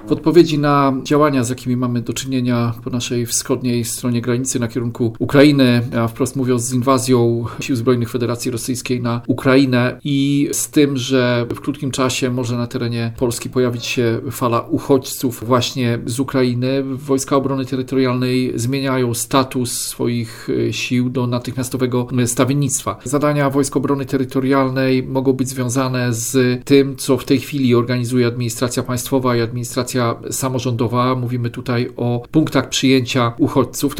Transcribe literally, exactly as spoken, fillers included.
W odpowiedzi na działania, z jakimi mamy do czynienia po naszej wschodniej stronie granicy na kierunku Ukrainy, a wprost mówiąc z inwazją Sił Zbrojnych Federacji Rosyjskiej na Ukrainę i z tym, że w krótkim czasie może na terenie Polski pojawić się fala uchodźców właśnie z Ukrainy, Wojska Obrony Terytorialnej zmieniają status swoich sił do natychmiastowego stawiennictwa. Zadania Wojsk Obrony Terytorialnej mogą być związane z tym, co w tej chwili organizuje administracja państwowa i administracja samorządowa. Mówimy tutaj o punktach przyjęcia uchodźców.